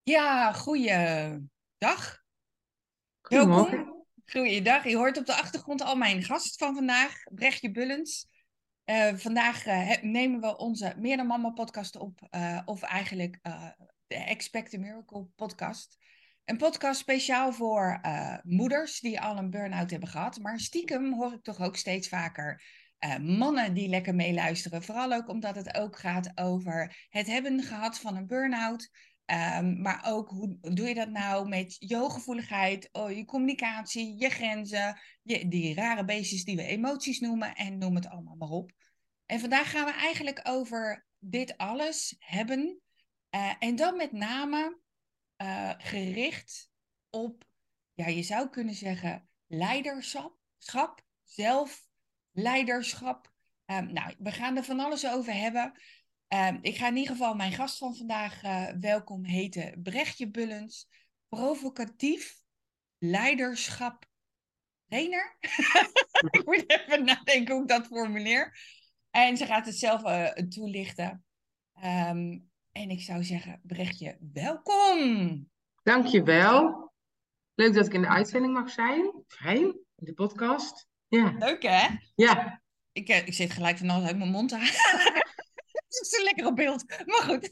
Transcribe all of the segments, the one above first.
Ja, goeiedag. Goedemorgen. Welkom. Goeiedag. Je hoort op de achtergrond al mijn gast van vandaag, Brechtje Bullens. Vandaag nemen we onze Meer dan Mama podcast op, of eigenlijk de Expect a Miracle podcast. Een podcast speciaal voor moeders die al een burn-out hebben gehad. Maar stiekem hoor ik toch ook steeds vaker mannen die lekker meeluisteren. Vooral ook omdat het ook gaat over het hebben gehad van een burn-out. Maar ook hoe doe je dat nou met je hooggevoeligheid, je communicatie, je grenzen, die rare beestjes die we emoties noemen en noem het allemaal maar op. En vandaag gaan we eigenlijk over dit alles hebben. En dan met name gericht op, ja, je zou kunnen zeggen, leiderschap, zelfleiderschap. Nou, we gaan er van alles over hebben. Ik ga in ieder geval mijn gast van vandaag welkom heten. Brechtje Bullens, provocatief leiderschap trainer. Ik moet even nadenken hoe ik dat formuleer. En ze gaat het zelf toelichten. Ehm, en ik zou zeggen, Brechtje, welkom. Dankjewel. Leuk dat ik in de uitzending mag zijn. Fijn, in de podcast. Ja, Leuk hè? ja. Ik zit gelijk van alles uit mijn mond te halen. Het is een lekkere beeld. Maar goed.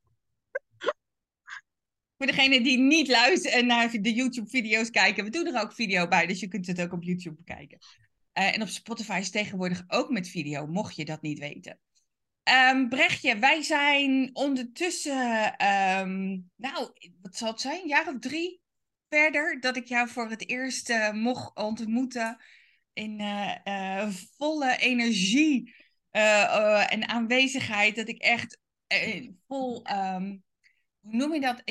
Voor degene die niet luisteren en naar de YouTube-video's kijken, we doen er ook video bij, dus je kunt het ook op YouTube bekijken. En op Spotify is tegenwoordig ook met video, mocht je dat niet weten. Brechtje, wij zijn ondertussen, nou, wat zal het zijn, een jaar of 3 verder, dat ik jou voor het eerst mocht ontmoeten in volle energie en aanwezigheid. Dat ik echt vol, hoe noem je dat?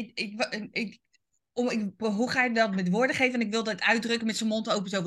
Hoe ga je dat met woorden geven? En ik wil dat uitdrukken met zijn mond open, zo.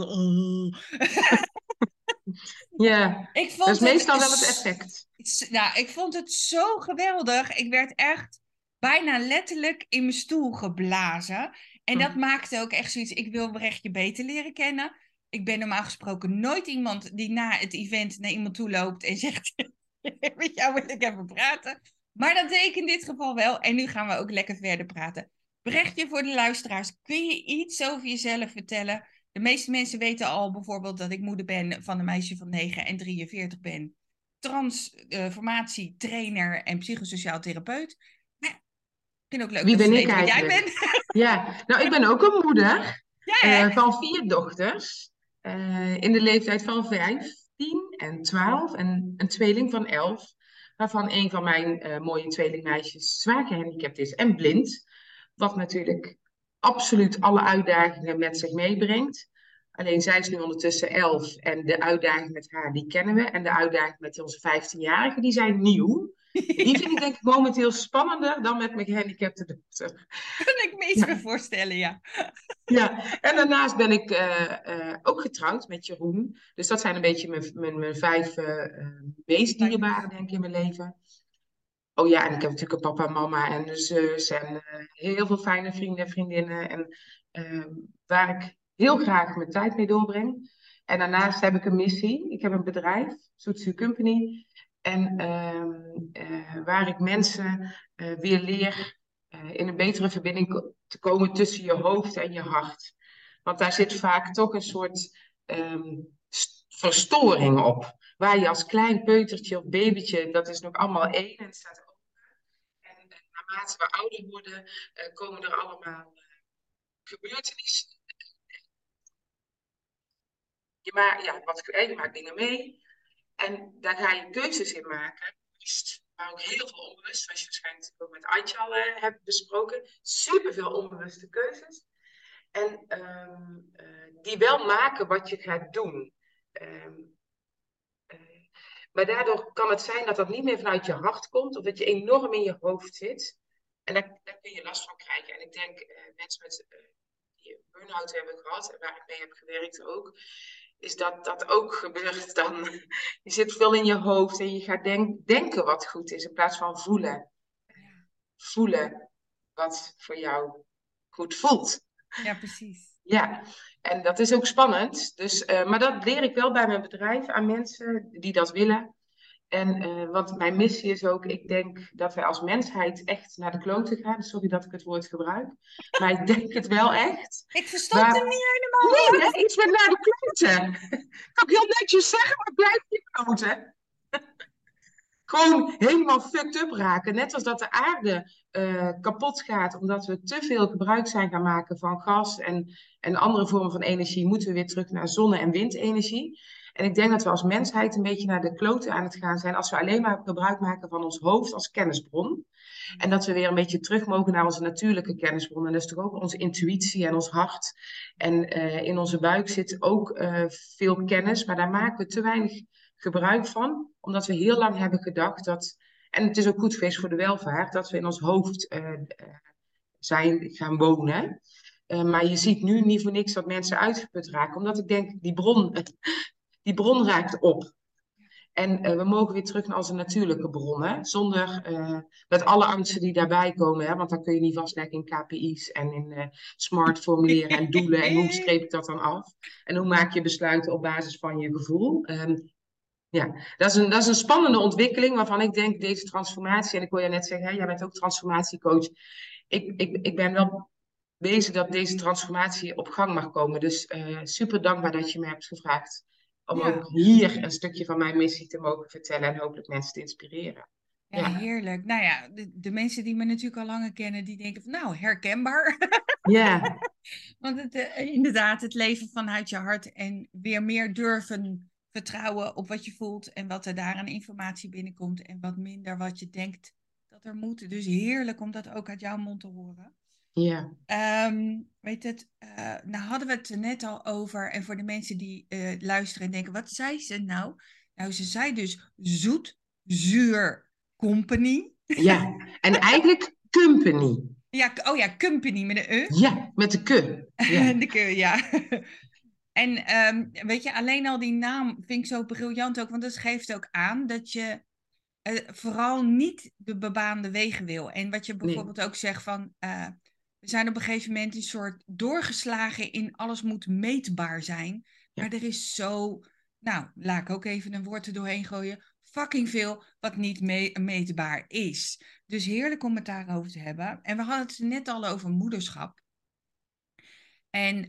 Ja, Ik dat vond is het, meestal wel het effect. nou, ik vond het zo geweldig. Ik werd echt bijna letterlijk in mijn stoel geblazen. En dat Hm. maakte ook echt zoiets. Ik wil Brechtje beter leren kennen. Ik ben normaal gesproken nooit iemand die na het event naar iemand toe loopt en zegt: met jou wil ik even praten. Maar dat deed ik in dit geval wel. En nu gaan we ook lekker verder praten. Brechtje, voor de luisteraars, kun je iets over jezelf vertellen? De meeste mensen weten al bijvoorbeeld dat ik moeder ben van een meisje van 9 en 43 ben. Transformatietrainer en psychosociaal therapeut. Maar ja, ik vind het ook leuk Wie dat ben ze ik weten wie jij bent. eigenlijk? Ja, nou, ik ben ook een moeder Ja, hè? van 4 dochters. In de leeftijd van 15 en 12 en een tweeling van 11. Waarvan een van mijn mooie tweelingmeisjes zwaar gehandicapt is en blind. Wat natuurlijk absoluut alle uitdagingen met zich meebrengt. Alleen zij is nu ondertussen 11 en de uitdaging met haar, die kennen we. En de uitdaging met onze 15-jarige, die zijn nieuw. Die vind ik denk ik momenteel spannender dan met mijn gehandicapte dochter. Kan ik me iets meer Ja, voorstellen, ja. ja. En daarnaast ben ik ook getrouwd met Jeroen. Dus dat zijn een beetje mijn 5 meest dierbaren, denk ik, in mijn leven. Oh ja, en ik heb natuurlijk een papa en mama en een zus en heel veel fijne vrienden en vriendinnen. En waar ik heel graag mijn tijd mee doorbreng. En daarnaast heb ik een missie. Ik heb een bedrijf, Soetsu Company. En waar ik mensen weer leer in een betere verbinding te komen tussen je hoofd en je hart. Want daar zit vaak toch een soort verstoring op. Waar je als klein peutertje of babytje, dat is nog allemaal één en het staat en naarmate we ouder worden, komen er allemaal gebeurtenissen. Je maakt dingen mee. En daar ga je keuzes in maken. Bewust, maar ook heel veel onbewust, zoals je waarschijnlijk ook met Aitje al hebt besproken. Superveel onbewuste keuzes. En die wel maken wat je gaat doen. Ehm, eh, maar daardoor kan het zijn dat dat niet meer vanuit je hart komt, of dat je enorm in je hoofd zit. En daar kun je last van krijgen. En ik denk, mensen met die een burn-out hebben gehad, en waar ik mee heb gewerkt ook, is dat dat ook gebeurt dan. Je zit veel in je hoofd en je gaat denken wat goed is, in plaats van voelen. Voelen wat voor jou goed voelt. Ja, precies. Ja, en dat is ook spannend. Dus, maar dat leer ik wel bij mijn bedrijf aan mensen die dat willen. En want mijn missie is ook, ik denk dat wij als mensheid echt naar de kloten gaan. Sorry dat ik het woord gebruik. Maar ik denk het wel echt. Ik verstond hem Maar niet helemaal. nee, hè, iets met naar de kloten. Kan ik heel netjes zeggen, maar blijf je kloten. Gewoon helemaal fucked up raken. Net als dat de aarde kapot gaat omdat we te veel gebruik zijn gaan maken van gas en andere vormen van energie, moeten we weer terug naar zonne- en windenergie. En ik denk dat we als mensheid een beetje naar de kloten aan het gaan zijn als we alleen maar gebruik maken van ons hoofd als kennisbron. En dat we weer een beetje terug mogen naar onze natuurlijke kennisbron. En dat is toch ook onze intuïtie en ons hart. En in onze buik zit ook veel kennis, maar daar maken we te weinig gebruik van, omdat we heel lang hebben gedacht dat, en het is ook goed geweest voor de welvaart, dat we in ons hoofd zijn gaan wonen. Maar je ziet nu niet voor niks dat mensen uitgeput raken, omdat ik denk, die bron raakt op. En we mogen weer terug naar onze natuurlijke bronnen, zonder met alle angsten die daarbij komen. Hè, want dan kun je niet vastleggen in KPI's en in smart formuleren en doelen. En hoe streep ik dat dan af? En hoe maak je besluiten op basis van je gevoel? Ja, dat is een spannende ontwikkeling waarvan ik denk deze transformatie, en ik wil je net zeggen, hè, jij bent ook transformatiecoach. Ik ben wel bezig dat deze transformatie op gang mag komen. Dus super dankbaar dat je me hebt gevraagd om Ja. ook hier een stukje van mijn missie te mogen vertellen en hopelijk mensen te inspireren. Ja, Ja, heerlijk. Nou ja, de mensen die me natuurlijk al langer kennen, die denken van nou, herkenbaar. ja, Want inderdaad, het leven vanuit je hart en weer meer durven vertrouwen op wat je voelt en wat er daar aan informatie binnenkomt en wat minder wat je denkt dat er moet. Dus heerlijk om dat ook uit jouw mond te horen. ja, Weet het, nou hadden we het er net al over en voor de mensen die luisteren en denken, wat zei ze nou? Nou, ze zei dus zoet, zuur, company. ja. En eigenlijk company. Ja, oh ja, company met een E. Ja, met de ke. Ja, De keur, ja. En weet je, alleen al die naam vind ik zo briljant ook, want dat geeft ook aan dat je vooral niet de bebaande wegen wil. En wat je nee. bijvoorbeeld ook zegt van, we zijn op een gegeven moment een soort doorgeslagen in alles moet meetbaar zijn. Ja, Maar er is zo, nou, laat ik ook even een woord er doorheen gooien, fucking veel wat niet meetbaar is. Dus heerlijk om het daarover te hebben. En we hadden het net al over moederschap. En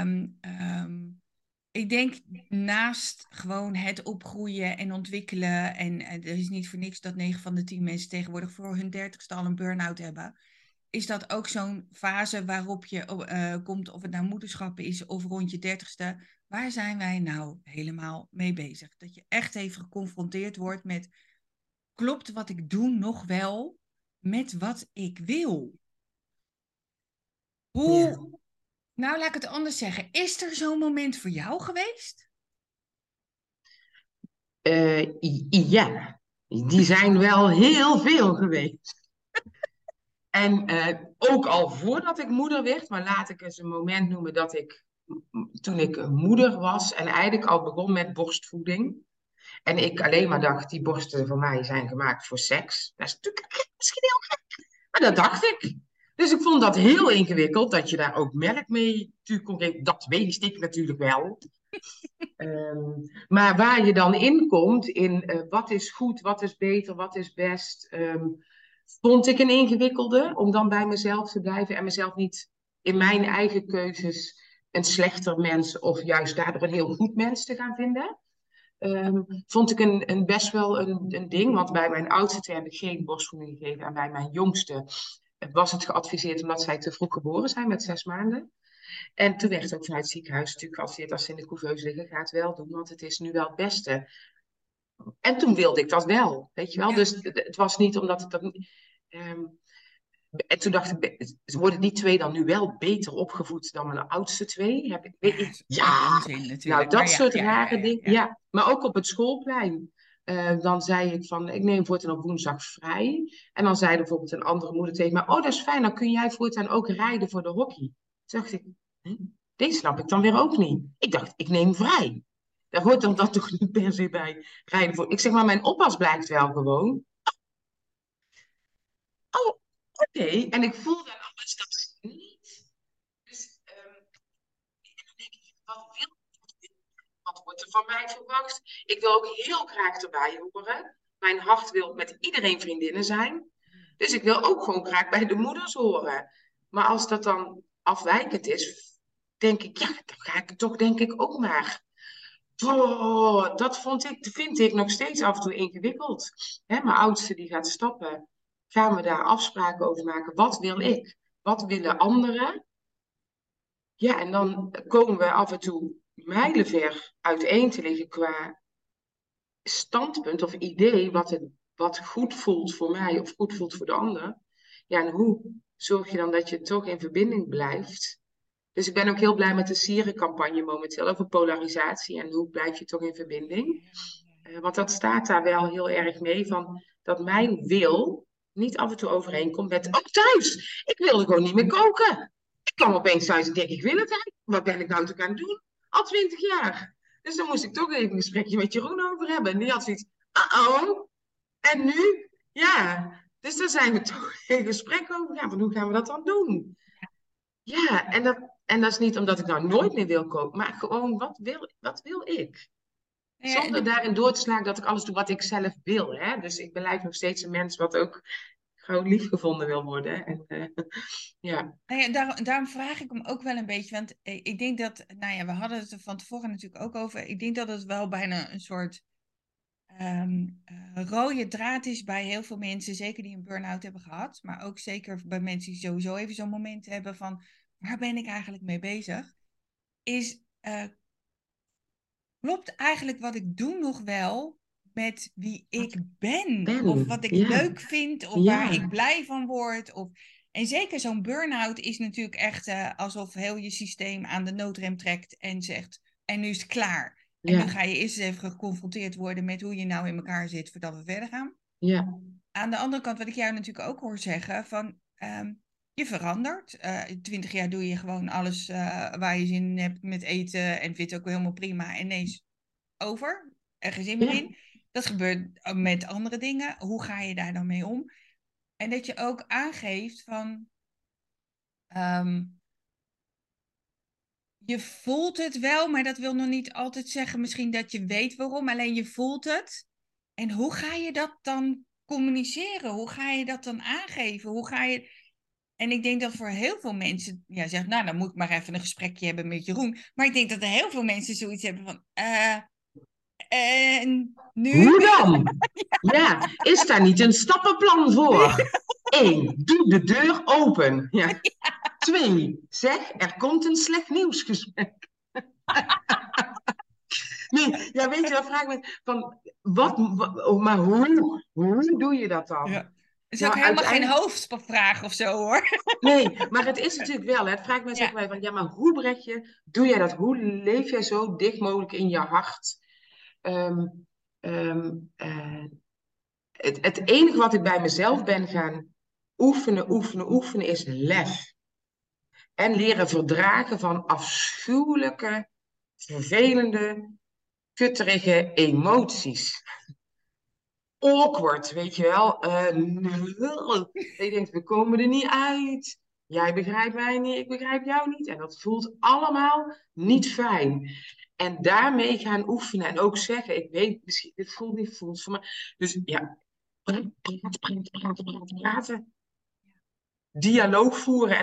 ik denk naast gewoon het opgroeien en ontwikkelen, en er is niet voor niks dat 9 van de 10 mensen tegenwoordig voor hun 30ste al een burn-out hebben, is dat ook zo'n fase waarop je komt, of het nou moederschap is of rond je 30ste. Waar zijn wij nou helemaal mee bezig? Dat je echt even geconfronteerd wordt met, klopt wat ik doe nog wel met wat ik wil? ja. Hoe, nou laat ik het anders zeggen, is er zo'n moment voor jou geweest? Ja, die zijn wel heel veel geweest. En ook al voordat ik moeder werd, maar laat ik eens een moment noemen dat ik, toen ik moeder was en eigenlijk al begon met borstvoeding. En ik alleen maar dacht, die borsten van mij zijn gemaakt voor seks. Dat is natuurlijk misschien heel gek, maar dat dacht ik. Dus ik vond dat heel ingewikkeld, dat je daar ook melk mee natuurlijk kon geven. Dat wist ik natuurlijk wel. Maar waar je dan in komt, in wat is goed, wat is beter, wat is best, vond ik een ingewikkelde om dan bij mezelf te blijven en mezelf niet in mijn eigen keuzes een slechter mens of juist daardoor een heel goed mens te gaan vinden. Vond ik een best wel een ding, want bij mijn oudste heb ik geen borstvoeding gegeven en bij mijn jongste was het geadviseerd omdat zij te vroeg geboren zijn met 6 maanden. En toen werd ook vanuit het ziekenhuis natuurlijk geadviseerd als ze in de couveuse liggen, ga het wel doen, want het is nu wel het beste. En toen wilde ik dat wel, weet je wel. Ja, Dus het was niet omdat ik dat. En toen dacht ik, worden die twee dan nu wel beter opgevoed dan mijn oudste twee? ja, is ook Ja, onzin nou natuurlijk. Maar dat ja, soort ja, ja, rare ja, dingen. ja. Ja, maar ook op het schoolplein. Dan zei ik van, ik neem voortaan op woensdag vrij. En dan zei bijvoorbeeld een andere moeder tegen me, oh dat is fijn, dan kun jij voortaan ook rijden voor de hockey. Toen dacht ik, hm? Deze snap ik dan weer ook niet. Ik dacht, ik neem vrij. Daar hoort dan dat toch niet per se bij rijden voor. Ik zeg maar, mijn oppas blijft wel gewoon. Oh, oké. En ik voel dan alles dat niet. Dus dan denk ik, wat wil ik? Wat wordt er van mij verwacht? Ik wil ook heel graag erbij horen. Mijn hart wil met iedereen vriendinnen zijn. Dus ik wil ook gewoon graag bij de moeders horen. Maar als dat dan afwijkend is, denk ik, ja, dan ga ik het toch denk ik ook maar. Oh, dat vind ik nog steeds af en toe ingewikkeld. Hè, mijn oudste die gaat stappen. Gaan we daar afspraken over maken? Wat wil ik? Wat willen anderen? Ja, en dan komen we af en toe mijlenver uiteen te liggen qua standpunt of idee wat goed voelt voor mij of goed voelt voor de ander. Ja, en hoe zorg je dan dat je toch in verbinding blijft? Dus ik ben ook heel blij met de Sierencampagne momenteel over polarisatie en hoe blijf je toch in verbinding. Want dat staat daar wel heel erg mee van dat mijn wil niet af en toe overeenkomt met, oh thuis, ik wilde gewoon niet meer koken. Ik kwam opeens thuis en denk, ik wil het eigenlijk. Wat ben ik nou toch aan het doen? Al 20 jaar. Dus daar moest ik toch even een gesprekje met Jeroen over hebben. En die had zoiets, oh, en nu? Ja, dus daar zijn we toch in gesprek over gaan. Van hoe gaan we dat dan doen? Ja, en dat is niet omdat ik nou nooit meer wil koken, maar gewoon, wat wil ik? Zonder daarin door te slagen dat ik alles doe wat ik zelf wil. Hè? Dus ik blijf nog steeds een mens wat ook gewoon lief gevonden wil worden. En, ja. Nou ja, daarom vraag ik hem ook wel een beetje. Want ik denk dat, nou ja, we hadden het er van tevoren natuurlijk ook over. Ik denk dat het wel bijna een soort rode draad is bij heel veel mensen. Zeker die een burn-out hebben gehad. Maar ook zeker bij mensen die sowieso even zo'n moment hebben van, waar ben ik eigenlijk mee bezig? Is, klopt eigenlijk wat ik doe nog wel met wie ik ben? Of wat ik Ja, leuk vind, of waar ik blij van word. En zeker zo'n burn-out is natuurlijk echt alsof heel je systeem aan de noodrem trekt en zegt, en nu is het klaar. En ja, nu ga je eerst eens even geconfronteerd worden met hoe je nou in elkaar zit voordat we verder gaan. ja, Aan de andere kant, wat ik jou natuurlijk ook hoor zeggen, van je verandert. 20 jaar doe je gewoon alles waar je zin in hebt met eten en vindt het ook helemaal prima. En ineens over, er geen zin meer ja, in. Dat gebeurt met andere dingen. Hoe ga je daar dan mee om? En dat je ook aangeeft van, je voelt het wel, maar dat wil nog niet altijd zeggen misschien dat je weet waarom. Alleen je voelt het. En hoe ga je dat dan communiceren? Hoe ga je dat dan aangeven? Hoe ga je... En ik denk dat voor heel veel mensen, ja, zeggen, nou, dan moet ik maar even een gesprekje hebben met Jeroen. Maar ik denk dat er heel veel mensen zoiets hebben van, en nu? hoe dan? Ja, is daar niet een stappenplan voor? 1, doe de deur open. Ja. 2, zeg, er komt een slecht nieuwsgesprek. Nee, ja, weet je, dan vraag ik me van, maar hoe doe je dat dan? Ja. Het is ook Nou, helemaal geen uiteindelijk, hoofdvraag of zo hoor. nee, maar het is natuurlijk wel, hè, het vraagt mensen ook Ja. wel van, ja, maar hoe doe jij dat? Hoe leef jij zo dicht mogelijk in je hart? Ehm, ehm, eh, het enige wat ik bij mezelf ben gaan oefenen, is lef. En leren verdragen van afschuwelijke, vervelende, kutterige emoties. Awkward, weet je wel. Je denkt, we komen er niet uit. Jij begrijpt mij niet, ik begrijp jou niet. En dat voelt allemaal niet fijn. En daarmee gaan oefenen en ook zeggen, ik weet misschien, dit voelt niet voelt voor mij. Dus ja, praten. Dialoog voeren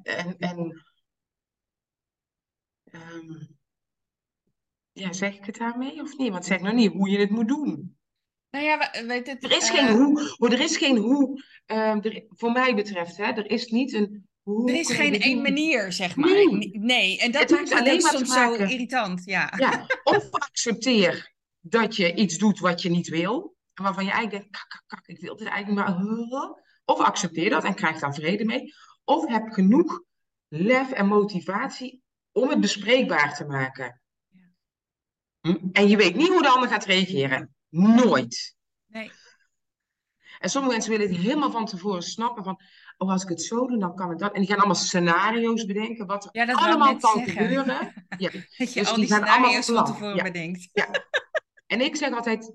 ehm, ja, zeg ik het daarmee of niet? Want zeg nog niet hoe je het moet doen. Nou ja, weet het. Er is geen hoe, er is geen hoe, voor mij betreft, hè, er is niet een Er hoe is kunnen we geen dit één doen. manier, zeg maar. Nee, Nee, en dat het maakt heeft het ook alleen maar te soms zo maken, irritant, ja. ja, of accepteer dat je iets doet wat je niet wil, en waarvan je eigenlijk denkt, kak, ik wil dit eigenlijk maar, of accepteer dat en krijg daar vrede mee, of heb genoeg lef en motivatie om het bespreekbaar te maken. En je weet niet hoe de ander gaat reageren. Nooit. Nee. En sommige mensen willen het helemaal van tevoren snappen van, oh, als ik het zo doe, dan kan ik dat. En die gaan allemaal scenario's bedenken, wat er Ja, dat wou ik allemaal net kan zeggen. gebeuren. Ja, Dat je dus al die die gaan allemaal scenario's van plan. tevoren Ja, bedenkt. ja. En ik zeg altijd,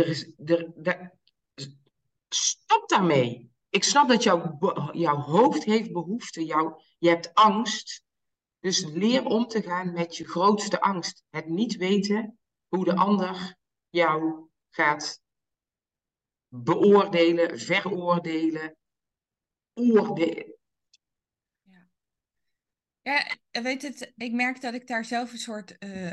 stop daarmee. Ik snap dat jouw hoofd heeft behoefte, je hebt angst. Dus leer om te gaan met je grootste angst. Het niet weten hoe de ander jou gaat beoordelen, veroordelen, oordelen. Ja, weet het, ik merk dat ik daar zelf een soort,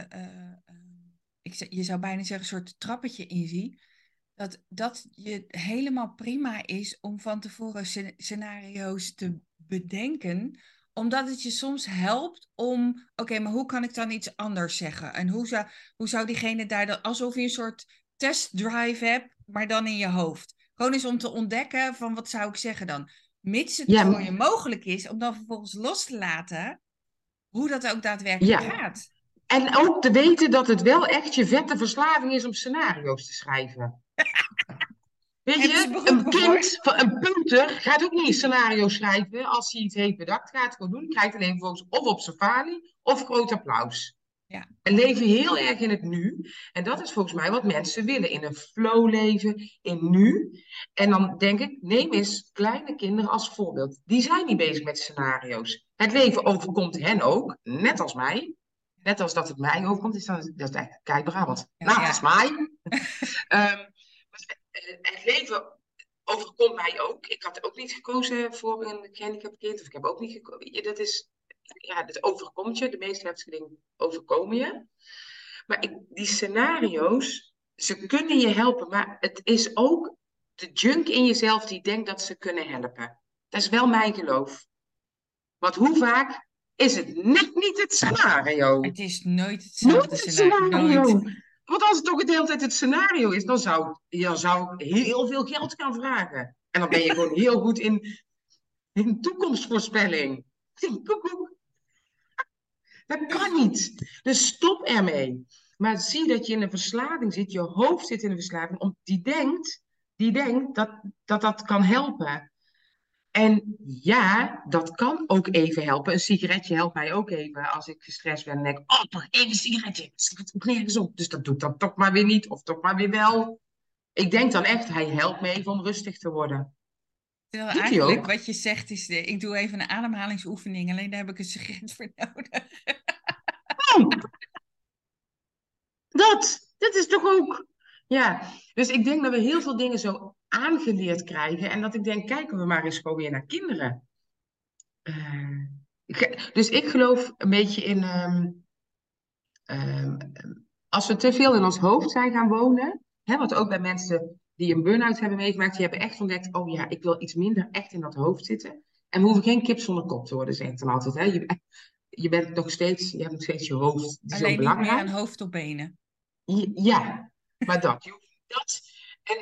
je zou bijna zeggen, een soort trappetje in zie. Dat je helemaal prima is om van tevoren scenario's te bedenken, omdat het je soms helpt om, oké, maar hoe kan ik dan iets anders zeggen? En hoe zou diegene daar dan, alsof je een soort testdrive hebt, maar dan in je hoofd. Gewoon eens om te ontdekken van, wat zou ik zeggen dan? Mits het voor je Ja, mogelijk is om dan vervolgens los te laten hoe dat ook daadwerkelijk ja. gaat. En ook te weten dat het wel echt je vette verslaving is om scenario's te schrijven. Weet Hebben ze je, een beroepen voor? kind, een puber, gaat ook niet een scenario schrijven als hij iets heeft bedacht. Gaat het gewoon doen. Krijgt alleen volgens of op zijn falie of groot applaus. Ja, En leven heel erg in het nu. En dat is volgens mij wat mensen willen. In een flow leven, in nu. En dan denk ik, neem eens kleine kinderen als voorbeeld. Die zijn niet bezig met scenario's. Het leven overkomt hen ook, net als mij. Net als dat het mij overkomt, dat is echt kei Brabant. ja, Nou, dat is ja. mij. Ehm, het leven overkomt mij ook. Ik had ook niet gekozen voor een gehandicapt kind. Of ik heb ook niet gekozen. Dat is, ja, dat overkomt je. De meeste heftige dingen overkomen je. Maar die scenario's, ze kunnen je helpen. Maar het is ook de junk in jezelf die denkt dat ze kunnen helpen. Dat is wel mijn geloof. Want hoe vaak is het net niet het scenario? Het is nooit Nooit hetzelfde het scenario. Nooit. scenario. Want als het toch de hele tijd het scenario is, dan zou ik heel veel geld gaan vragen. En dan ben je gewoon heel goed in toekomstvoorspelling. Koekoek. Dat kan niet. Dus stop ermee. Maar zie dat je in een verslaving zit, je hoofd zit in een verslaving, die denkt dat kan helpen. En ja, dat kan ook even helpen. Een sigaretje helpt mij ook even als ik gestrest ben en denk, oh, toch even een sigaretje. Dat slaat ook nergens op. Dus dat doe ik dan toch maar weer niet, of toch maar weer wel. Ik denk dan echt, hij helpt me even om rustig te worden. Terwijl Doet hij eigenlijk ook? wat je zegt is, ik doe even een ademhalingsoefening. Alleen daar heb ik een sigaret voor nodig. Oh, dat is toch ook. Ja, dus ik denk dat we heel veel dingen zo aangeleerd krijgen. En dat ik denk, kijken we maar eens gewoon weer naar kinderen. Dus ik geloof een beetje in. Ehm, als we te veel in ons hoofd zijn gaan wonen, hè, wat ook bij mensen die een burn-out hebben meegemaakt, die hebben echt ontdekt, oh ja, ik wil iets minder echt in dat hoofd zitten. En we hoeven geen kip zonder kop te worden, zeg ik dan altijd. Hè. Je bent nog steeds, je hebt nog steeds je hoofd, die is ook Alleen niet meer belangrijk. een hoofd op benen. Ja, maar dat. Dat en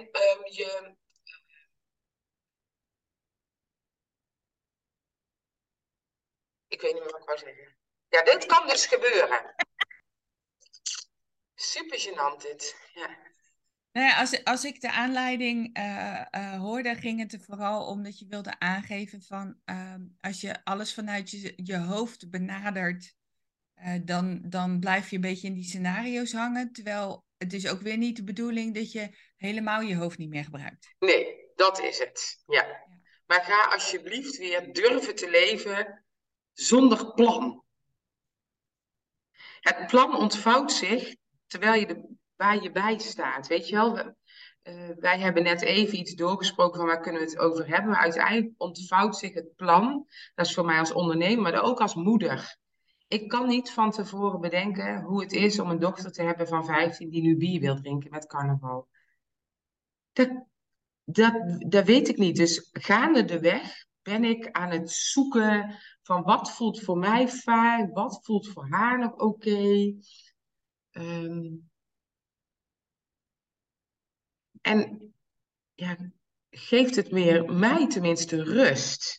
ik weet niet meer wat ik wou zeggen. Ja, dit kan dus gebeuren. Super gênant dit. Ja. Nou ja, als ik de aanleiding hoorde, ging het er vooral om dat je wilde aangeven van als je alles vanuit je hoofd benadert, dan blijf je een beetje in die scenario's hangen. Terwijl het is ook weer niet de bedoeling dat je helemaal je hoofd niet meer gebruikt. Nee, dat is het. Ja. Ja. Maar ga alsjeblieft weer durven te leven zonder plan. Het plan ontvouwt zich terwijl waar je bij staat. Weet je wel, wij hebben net even iets doorgesproken van waar kunnen we het over hebben. Maar uiteindelijk ontvouwt zich het plan. Dat is voor mij als ondernemer, maar ook als moeder. Ik kan niet van tevoren bedenken hoe het is om een dochter te hebben van 15 die nu bier wil drinken met carnaval. Dat, dat weet ik niet. Dus gaande de weg ben ik aan het zoeken van wat voelt voor mij fijn, wat voelt voor haar nog oké. Ehm, en ja, geeft het meer mij tenminste rust.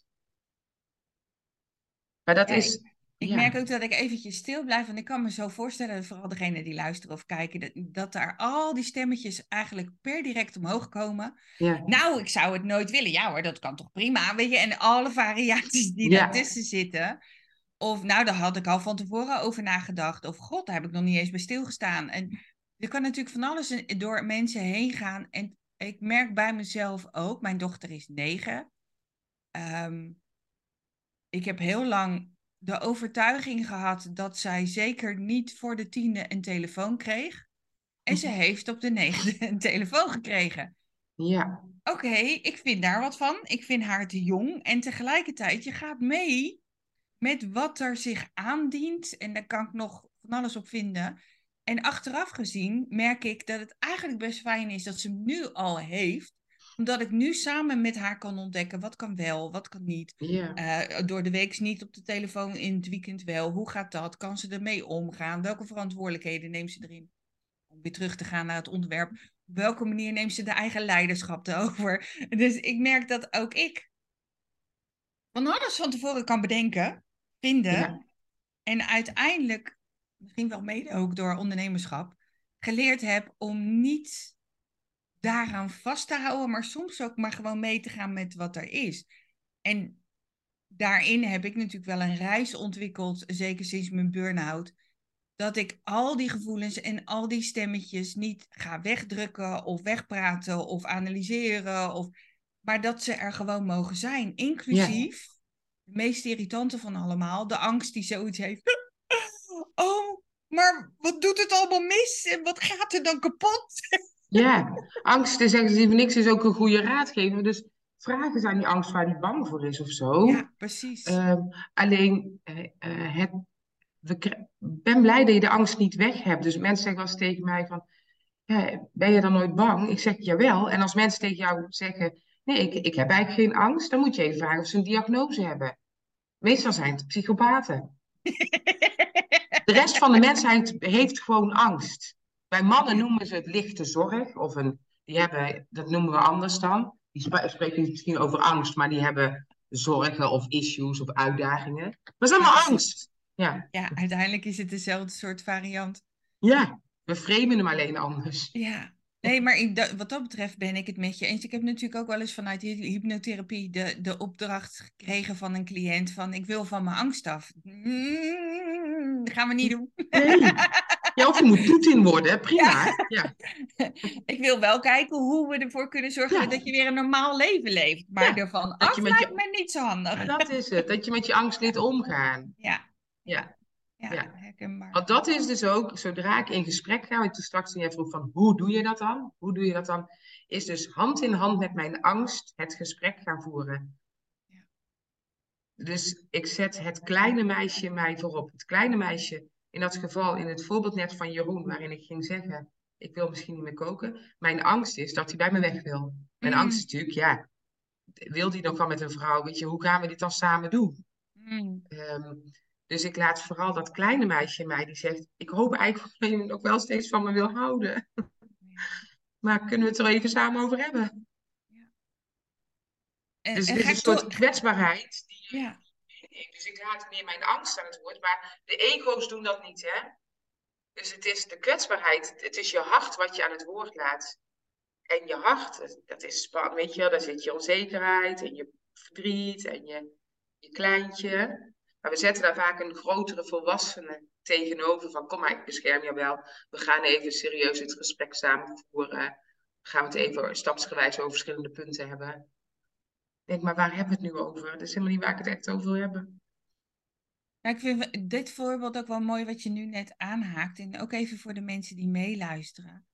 Maar dat Ja, is, ik merk ja, ook dat ik eventjes stil blijf. Want ik kan me zo voorstellen, vooral degene die luisteren of kijken, dat daar al die stemmetjes eigenlijk per direct omhoog komen. ja, Nou, ik zou het nooit willen. Ja hoor, dat kan toch prima, weet je. En alle variaties die ja, daartussen zitten. Of nou, daar had ik al van tevoren over nagedacht. Of god, daar heb ik nog niet eens bij stilgestaan. En er kan natuurlijk van alles door mensen heen gaan. En ik merk bij mezelf ook, mijn dochter is 9. Ehm, ik heb heel lang de overtuiging gehad dat zij zeker niet voor de 10e een telefoon kreeg. En ze heeft op de 9e een telefoon gekregen. Ja, Oké, ik vind daar wat van. Ik vind haar te jong. En tegelijkertijd, je gaat mee met wat er zich aandient. En daar kan ik nog van alles op vinden. En achteraf gezien merk ik dat het eigenlijk best fijn is dat ze hem nu al heeft. Omdat ik nu samen met haar kan ontdekken wat kan wel, wat kan niet. ja, Door de week niet op de telefoon, in het weekend wel. Hoe gaat dat? Kan ze ermee omgaan? Welke verantwoordelijkheden neemt ze erin? Om weer terug te gaan naar het onderwerp. Op welke manier neemt ze de eigen leiderschap over? Dus ik merk dat ook ik van alles van tevoren kan bedenken, vinden. ja, En uiteindelijk, misschien wel mede ook door ondernemerschap, geleerd heb om niet daaraan vast te houden, maar soms ook maar gewoon mee te gaan met wat er is. En daarin heb ik natuurlijk wel een reis ontwikkeld, zeker sinds mijn burn-out, dat ik al die gevoelens en al die stemmetjes niet ga wegdrukken of wegpraten of analyseren, maar dat ze er gewoon mogen zijn. ja, Inclusief de meest irritante van allemaal, de angst die zoiets heeft. Oh, maar wat doet het allemaal mis en wat gaat er dan kapot? ja. Angst, zeggen ze voor niks, is ook een goede raadgever. Dus vraag eens aan die angst waar die bang voor is of zo. Ja, precies. Alleen, ben blij dat je de angst niet weg hebt. Dus mensen zeggen wel eens tegen mij van, ja, ben je dan nooit bang? Ik zeg jawel. En als mensen tegen jou zeggen, nee, ik heb eigenlijk geen angst, dan moet je even vragen of ze een diagnose hebben. Meestal zijn het psychopaten. De rest van de mensheid heeft gewoon angst. Bij mannen Ja, noemen ze het lichte zorg, die hebben, dat noemen we anders dan. Die spreken misschien over angst, maar die hebben zorgen of issues of uitdagingen. Maar het is ja, allemaal precies. angst. Ja, Ja, uiteindelijk is het dezelfde soort variant. ja. We framen hem alleen anders. Ja, nee, maar wat dat betreft ben ik het met je eens. Ik heb natuurlijk ook wel eens vanuit hypnotherapie de opdracht gekregen van een cliënt van ik wil van mijn angst af. Dat gaan we niet doen. Nee. Ja, of je moet Poetin worden, Ja, prima. Ja, ik wil wel kijken hoe we ervoor kunnen zorgen ja, dat je weer een normaal leven leeft. Maar ja. ervan Dat je af met lijkt je, me niet zo handig. dat is het, dat je met je angst Ja, leert omgaan. ja, ja, Ja, ja, ja. herkenbaar. Want dat is dus ook, zodra ik in gesprek ga, wat toen straks jij vroeg van hoe doe je dat dan? Hoe doe je dat dan? Is dus hand in hand met mijn angst het gesprek gaan voeren. Ja. Dus ik zet het kleine meisje mij voorop. Het kleine meisje, in dat geval in het voorbeeld net van Jeroen, waarin ik ging zeggen, ik wil misschien niet meer koken. Mijn angst is dat hij bij me weg wil. Mijn angst is Mm, natuurlijk, ja, wil hij nog wel met een vrouw? Weet je, hoe gaan we dit dan samen doen? mm. Ehm, dus ik laat vooral dat kleine meisje in mij die zegt: ik hoop eigenlijk dat je nog wel steeds van me wil houden. Ja, Maar kunnen we het er even samen over hebben? ja. Dus het En is ga een ik toch... soort kwetsbaarheid die je Ja. meeneemt. Dus ik laat meer mijn angst aan het woord. Maar de ego's doen dat niet, hè? Dus het is de kwetsbaarheid. Het is je hart wat je aan het woord laat. En je hart, dat is spannend, weet je wel. Daar zit je onzekerheid en je verdriet en je kleintje. Maar we zetten daar vaak een grotere volwassene tegenover van kom maar, ik bescherm je wel. We gaan even serieus het gesprek samen voeren. Gaan we het even stapsgewijs over verschillende punten hebben. Ik denk, maar waar hebben we het nu over? Dat is helemaal niet waar ik het echt over wil hebben. Nou, ik vind dit voorbeeld ook wel mooi wat je nu net aanhaakt. En ook even voor de mensen die meeluisteren.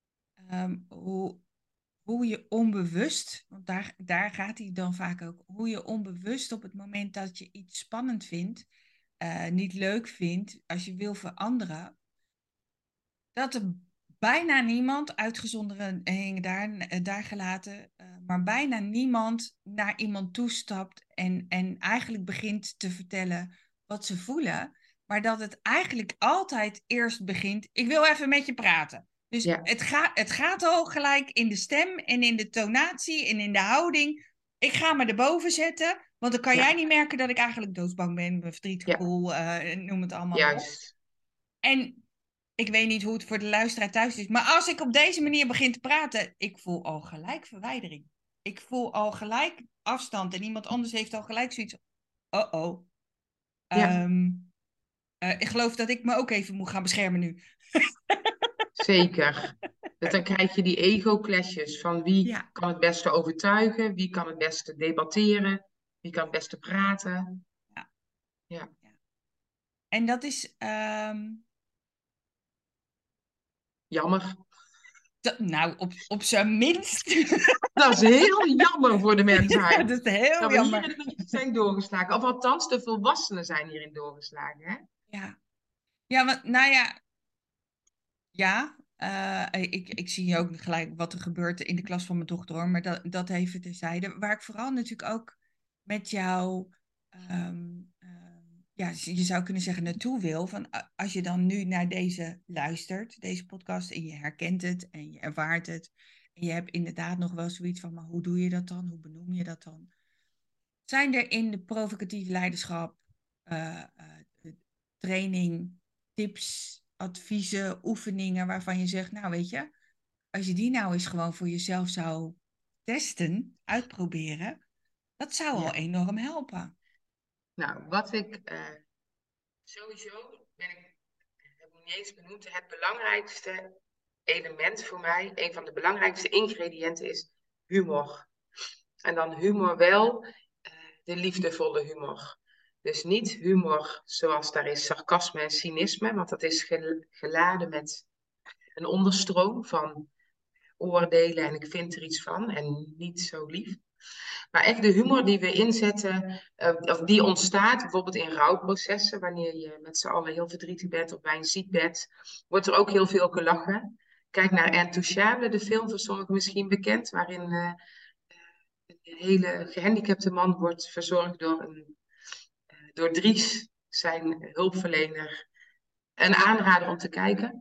Hoe je onbewust, want daar gaat hij dan vaak ook, hoe je onbewust op het moment dat je iets spannend vindt, niet leuk vindt, als je wil veranderen, dat er bijna niemand, uitgezonderd daar gelaten, maar bijna niemand naar iemand toestapt en eigenlijk begint te vertellen wat ze voelen. Maar dat het eigenlijk altijd eerst begint, ik wil even met je praten. Dus Ja, het gaat al gelijk in de stem en in de tonatie en in de houding. Ik ga me erboven zetten, want dan kan jij ja, niet merken dat ik eigenlijk doodsbang ben, mijn verdrietig ja, gevoel, noem het allemaal maar op. juist. En ik weet niet hoe het voor de luisteraar thuis is. Maar als ik op deze manier begin te praten, ik voel al gelijk verwijdering. Ik voel al gelijk afstand. En iemand anders heeft al gelijk zoiets. Oh. Ja, Ik geloof dat ik me ook even moet gaan beschermen nu. zeker. Dus dan krijg je die ego-clashes van wie Ja, kan het beste overtuigen, wie kan het beste debatteren, wie kan het beste praten. ja, Ja, ja. En dat is. jammer. Nou, op zijn minst. Dat is heel jammer voor de Ja, mensheid. dat is heel Dat we hier jammer. in de wereld zijn doorgeslagen. Of althans, de volwassenen zijn hierin doorgeslagen. Hè? Ja, ja, want, nou ja, ja. Ik zie ook gelijk wat er gebeurt in de klas van mijn dochter, hoor. Maar dat even terzijde. Waar ik vooral natuurlijk ook met jou, ehm, ja, je zou kunnen zeggen, naartoe wil. Van, als je dan nu naar deze luistert, deze podcast, en je herkent het en je ervaart het. En je hebt inderdaad nog wel zoiets van, maar hoe doe je dat dan? Hoe benoem je dat dan? Zijn er in de provocatief leiderschap training, tips, adviezen, oefeningen waarvan je zegt, nou weet je, als je die nou eens gewoon voor jezelf zou testen, uitproberen, dat zou al Ja. enorm helpen. Nou, wat ik sowieso ben ik heb ik niet eens benoemd, het belangrijkste element voor mij, een van de belangrijkste ingrediënten is humor. En dan humor wel, de liefdevolle humor. Dus niet humor zoals daar is sarcasme en cynisme, want dat is geladen met een onderstroom van oordelen en ik vind er iets van en niet zo lief. Maar echt de humor die we inzetten, of die ontstaat bijvoorbeeld in rouwprocessen, wanneer je met z'n allen heel verdrietig bent of bij een ziekbed, wordt er ook heel veel gelachen. Kijk naar Intouchable, de film van sommigen misschien bekend, waarin een hele gehandicapte man wordt verzorgd door Dries, zijn hulpverlener. Een aanrader om te kijken.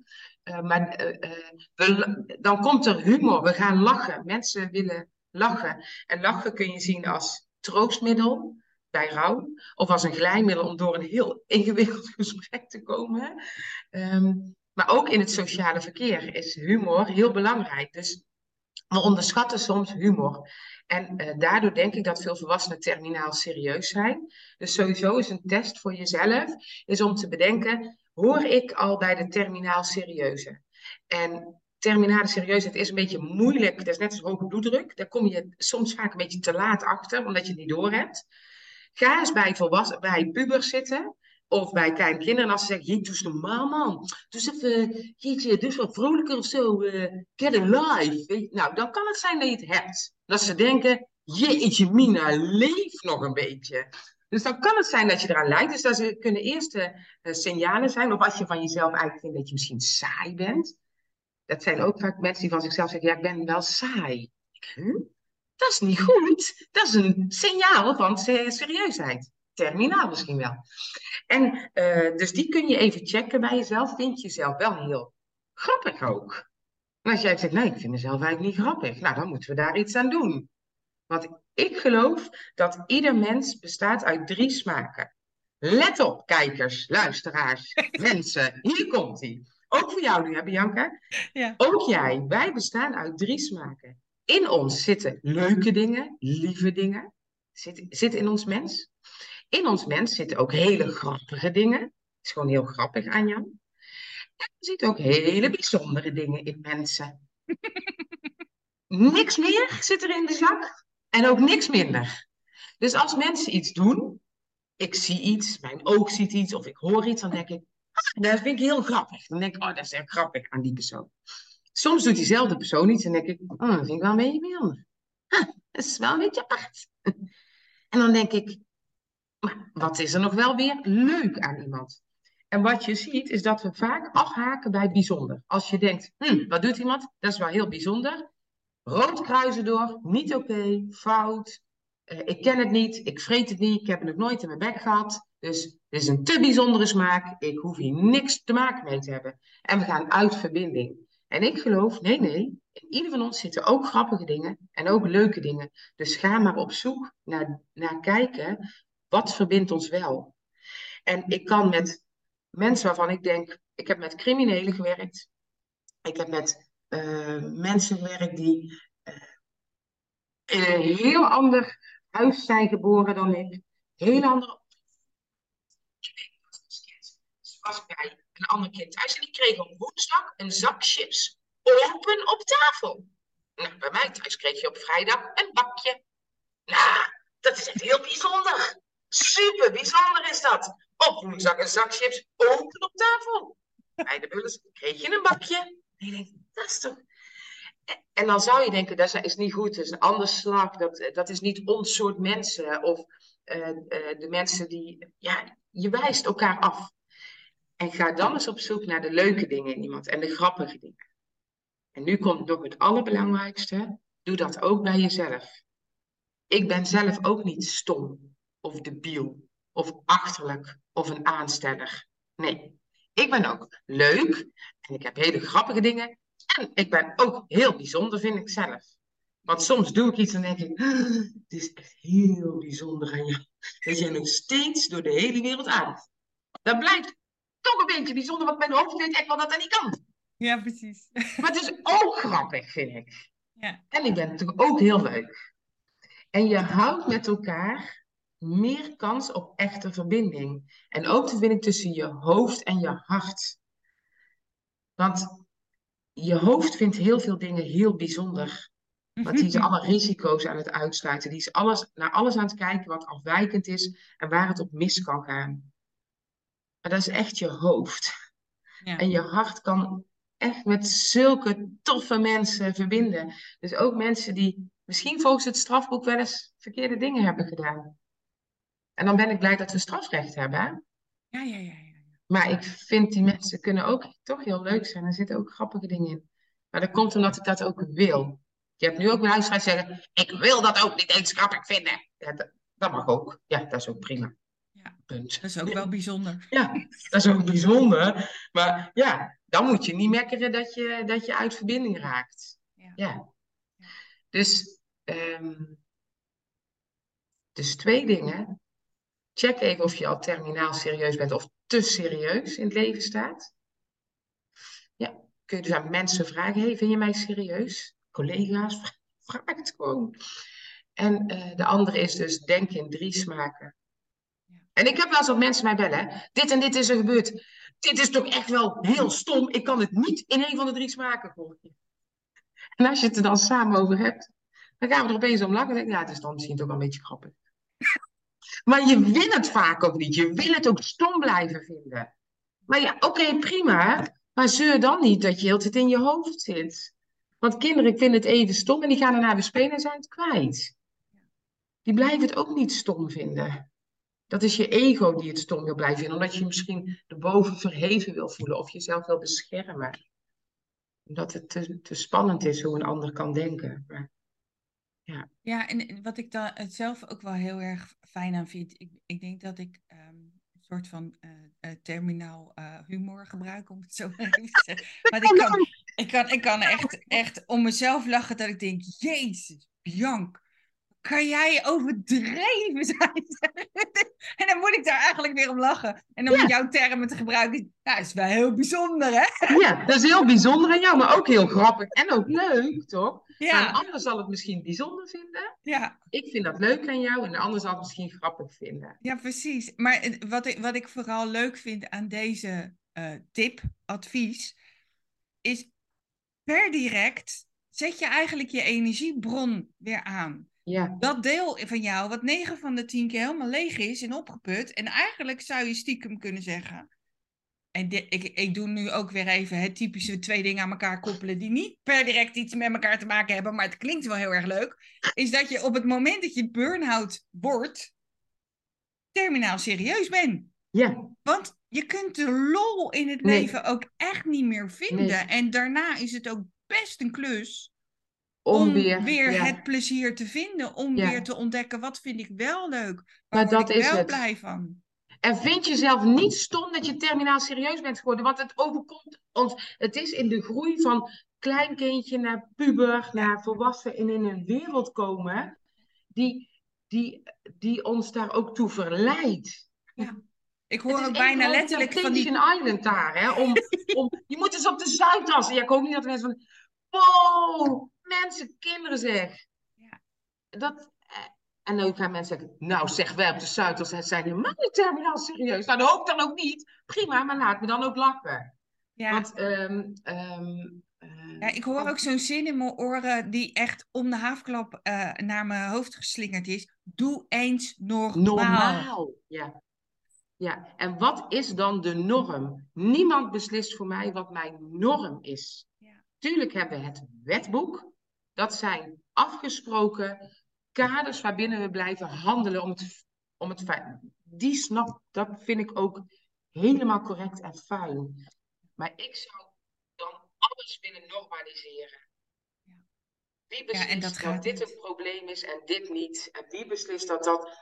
Dan komt er humor. We gaan lachen. Mensen willen lachen. En lachen kun je zien als troostmiddel bij rouw. Of als een glijmiddel om door een heel ingewikkeld gesprek te komen. Maar ook in het sociale verkeer is humor heel belangrijk. Dus we onderschatten soms humor. En daardoor denk ik dat veel volwassenen terminaal serieus zijn. Dus sowieso is een test voor jezelf, is om te bedenken, hoor ik al bij de terminaal serieuze? En terminale serieusheid is een beetje moeilijk, dat is net als hoge bloeddruk. Daar kom je soms vaak een beetje te laat achter, omdat je het niet doorhebt. Ga eens bij pubers zitten. Of bij kleine kinderen. En als ze zeggen, je doe eens normaal, man. Doe eens even, jeetje, doe eens wat vrolijker of zo. Get a life. Weet je? Nou, dan kan het zijn dat je het hebt. Dat ze denken, jeetje, Mina, leef nog een beetje. Dus dan kan het zijn dat je eraan lijkt. Dus dat kunnen eerste signalen zijn. Of als je van jezelf eigenlijk vindt dat je misschien saai bent. Dat zijn ook vaak mensen die van zichzelf zeggen, ja, ik ben wel saai. Huh? Dat is niet goed. Dat is een signaal van serieusheid. Terminaal misschien wel. En dus die kun je even checken bij jezelf. Vind je jezelf wel heel grappig ook? En als jij zegt, nee, ik vind mezelf eigenlijk niet grappig. Nou, dan moeten we daar iets aan doen. Want ik geloof dat ieder mens bestaat uit 3 smaken. Let op, kijkers, luisteraars, mensen. Hier komt ie. Ook voor jou nu, hè, Bianca? Ja. Ook jij. Wij bestaan uit 3 smaken. In ons zitten leuke dingen, lieve dingen. Zit in ons mens. In ons mens zitten ook hele grappige dingen. Het is gewoon heel grappig aan jou. En er zitten ook hele bijzondere dingen in mensen. Niks meer zit er in de zak. En ook niks minder. Dus als mensen iets doen, ik zie iets, mijn oog ziet iets of ik hoor iets, dan denk ik, dat vind ik heel grappig. Dan denk ik, oh, dat is echt grappig aan die persoon. Soms doet diezelfde persoon iets en denk ik, oh, dat vind ik wel een beetje bijzonder. Dat is wel een beetje apart. En dan denk ik, maar wat is er nog wel weer leuk aan iemand? En wat je ziet is dat we vaak afhaken bij bijzonder. Als je denkt, wat doet iemand? Dat is wel heel bijzonder. Rood kruisen door, niet oké, fout. Ik ken het niet, ik vreet het niet, ik heb het nog nooit in mijn bek gehad. Dus het is een te bijzondere smaak. Ik hoef hier niks te maken mee te hebben. En we gaan uit verbinding. En ik geloof, nee, in ieder van ons zitten ook grappige dingen en ook leuke dingen. Dus ga maar op zoek naar kijken, wat verbindt ons wel? En ik kan met mensen waarvan ik denk, ik heb met criminelen gewerkt. Ik heb met mensen gewerkt die in een heel ander huis zijn geboren dan ik. Heel ander. Dus was ik bij een ander kind thuis en die kreeg op woensdag een zak chips open op tafel. Nou, bij mij thuis kreeg je op vrijdag een bakje. Nou, dat is echt heel bijzonder. Super bijzonder is dat. Op woensdag een zak chips open op tafel. Bij de Bulles kreeg je een bakje. En je denkt, dat is toch... En dan zou je denken, dat is niet goed, dat is een ander slag, dat is niet ons soort mensen. Of de mensen die, ja, je wijst elkaar af. En ga dan eens op zoek naar de leuke dingen in iemand en de grappige dingen. En nu komt nog het allerbelangrijkste, doe dat ook bij jezelf. Ik ben zelf ook niet stom of debiel of achterlijk of een aansteller. Nee, ik ben ook leuk en ik heb hele grappige dingen. En ik ben ook heel bijzonder, vind ik zelf. Want soms doe ik iets en denk ik, het is echt heel bijzonder aan jou. Dat jij nog steeds door de hele wereld ademt. Dat blijkt toch een beetje bijzonder, want mijn hoofd weet echt wel dat dat niet kan. Ja, precies. Maar het is ook grappig, vind ik. Ja. En ik ben natuurlijk ook heel leuk. En je houdt met elkaar meer kans op echte verbinding. En ook de verbinding tussen je hoofd en je hart. Want je hoofd vindt heel veel dingen heel bijzonder. Want die is alle risico's aan het uitsluiten. Die is naar alles aan het kijken wat afwijkend is en waar het op mis kan gaan. Maar dat is echt je hoofd. Ja. En je hart kan echt met zulke toffe mensen verbinden. Dus ook mensen die misschien volgens het strafboek wel eens verkeerde dingen hebben gedaan. En dan ben ik blij dat we strafrecht hebben. Hè? Ja. Maar ik vind die mensen kunnen ook toch heel leuk zijn. Er zitten ook grappige dingen in. Maar dat komt omdat ik dat ook wil. Je hebt nu ook luisteraars zeggen, ik wil dat ook niet eens grappig vinden. Ja, dat mag ook. Ja, dat is ook prima. Ja, Punt. dat is ook wel bijzonder. Ja, dat is ook bijzonder. Maar ja, dan moet je niet mekkeren dat je uit verbinding raakt. Ja. Ja. Dus, dus 2 dingen. Check even of je al terminaal serieus bent of te serieus in het leven staat. Ja, kun je dus aan mensen vragen, hey, vind je mij serieus? Collega's, vraag het gewoon. En de andere is dus denk in 3 smaken. Ja. En ik heb wel eens dat mensen mij bellen, hè. Dit en dit is er gebeurd. Dit is toch echt wel heel stom. Ik kan het niet in 1 van de 3 smaken gooien. En als je het er dan samen over hebt, dan gaan we er opeens om lachen. En denk ik, ja, het is dan misschien toch wel een beetje grappig. Maar je wil het vaak ook niet. Je wil het ook stom blijven vinden. Maar ja, oké, prima. Maar zeur dan niet dat je heel tijd in je hoofd zit. Want kinderen vinden het even stom en die gaan daarna weer spelen en zijn het kwijt. Die blijven het ook niet stom vinden. Dat is je ego die het stom wil blijven vinden. Omdat je je misschien erboven verheven wil voelen of jezelf wil beschermen. Omdat het te spannend is hoe een ander kan denken. Maar, ja. Ja, en wat ik dan het zelf ook wel heel erg fijn aan vind, ik denk dat ik een soort van terminaal humor gebruik, om het zo maar even te zeggen. Maar ik kan echt om mezelf lachen dat ik denk, Jezus, Bianca, kan jij overdreven zijn? En dan moet ik daar eigenlijk weer om lachen. En om Ja. jouw termen te gebruiken, ja, is wel heel bijzonder, hè? Ja, dat is heel bijzonder aan jou, maar ook heel grappig en ook leuk, toch? Maar een Ja, ander zal het misschien bijzonder vinden. ja. Ik vind dat leuk aan jou en de ander zal het misschien grappig vinden. Ja, precies. Maar wat ik vooral leuk vind aan deze tip, advies, is per direct zet je eigenlijk je energiebron weer aan. Ja, Dat deel van jou, wat 9 van de 10 keer helemaal leeg is en opgeput. En eigenlijk zou je stiekem kunnen zeggen. En ik doe nu ook weer even het typische 2 dingen aan elkaar koppelen die niet per direct iets met elkaar te maken hebben, maar het klinkt wel heel erg leuk. Is dat je op het moment dat je burn-out wordt, terminaal serieus ben. ja, Want je kunt de lol in het nee, leven ook echt niet meer vinden. nee. En daarna is het ook best een klus Om om weer, weer ja, het plezier te vinden. Om weer ja. te ontdekken, wat vind ik wel leuk? Waar Maar word dat ik is wel het. blij van? En vind jezelf niet stom dat je terminaal serieus bent geworden, want het overkomt ons. Het is in de groei van kleinkindje naar puber, Ja, naar volwassen en in een wereld komen, die, die, die ons daar ook toe verleidt. ja. Ik Het hoor is ook één bijna grote letterlijk van Temptation die... Island daar, hè? Je moet eens op de Zuidas. Ja, ik hoop niet dat de mensen van, wow, mensen, kinderen zeg. Ja, Dat, en dan gaan mensen zeggen, nou zeg, wij op de Zuidas zijn helemaal niet terminaal serieus. Nou, dat hoop ik dan ook niet. Prima, maar laat me dan ook lachen. ja. Want, Ja, ik hoor ook zo'n zin in mijn oren die echt om de haafklap naar mijn hoofd geslingerd is. Doe eens normaal. normaal. Ja. Ja, en wat is dan de norm? Niemand beslist voor mij wat mijn norm is. Ja. Tuurlijk hebben we het wetboek. Dat zijn afgesproken kaders waarbinnen we blijven handelen om het feit. Dat vind ik ook helemaal correct en fijn. Maar ik zou dan alles willen normaliseren. Wie Ja, en dat beslist dat gaat dit niet. een probleem is en dit niet? En wie beslist dat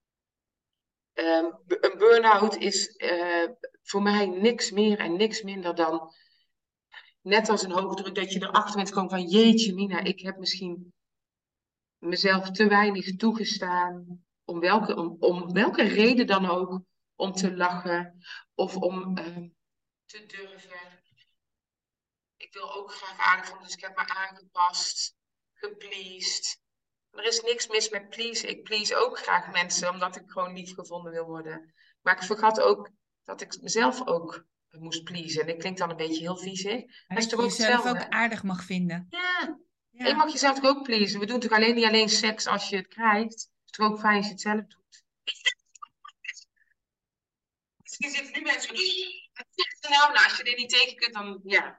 een burn-out is voor mij niks meer en niks minder dan net als een hoge druk, dat je erachter bent komen van jeetje mina, ik heb misschien mezelf te weinig toegestaan, om welke reden dan ook, om te lachen of om te durven. Ik wil ook graag aardig vonden, dus ik heb me aangepast, gepleased. Er is niks mis met pleasen. Ik please ook graag mensen, omdat ik gewoon lief gevonden wil worden. Maar ik vergat ook dat ik mezelf ook moest pleasen. En ik klink dan een beetje heel viezig. Maar Dat is dat je toch ook jezelf ook hetzelfde? aardig mag vinden. Ja, en je Ja. mag jezelf toch ook pleasen. We doen toch alleen niet alleen seks als je het krijgt. Het is toch ook fijn als je het zelf doet. Misschien zitten nu mensen. Wat zegt ze nou? Nou, als je dit niet tegen kunt, dan ja.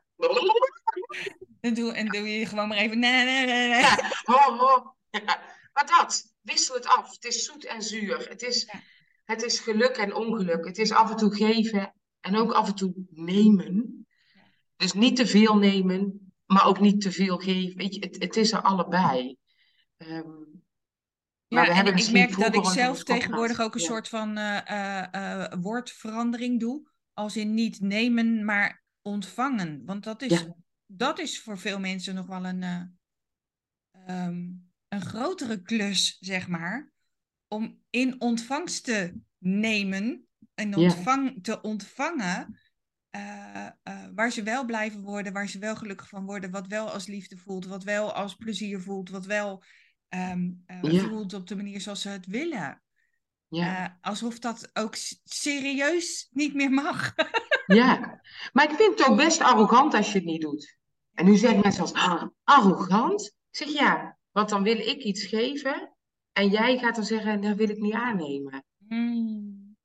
En doe je gewoon maar even. Nee, nee, nee, nee. Ja, ho, ho. Ja. Maar dat, wissel het af. Het is zoet en zuur. Ja. Het is geluk en ongeluk. Het is af en toe geven en ook af en toe nemen. Ja. Dus niet te veel nemen, maar ook niet te veel geven. Weet je, het is er allebei. Ehm, maar Ja, we en hebben ik misschien merk dat vroeger ik ooit zelf ons kop tegenwoordig gehad. ook een Ja. soort van woordverandering doe. Als in niet nemen, maar ontvangen. Want Ja, dat is voor veel mensen nog wel een grotere klus, zeg maar. Om in ontvangst te nemen en ja, te ontvangen. Waar ze wel blijven worden, waar ze wel gelukkig van worden, wat wel als liefde voelt, wat wel als plezier voelt, wat wel ja, voelt op de manier zoals ze het willen. ja, Alsof dat ook serieus niet meer mag. ja. Maar ik vind het ook best arrogant als je het niet doet. En nu zeggen mensen als arrogant. Ik zeg ja, want dan wil ik iets geven en jij gaat dan zeggen, dat wil ik niet aannemen. Hmm.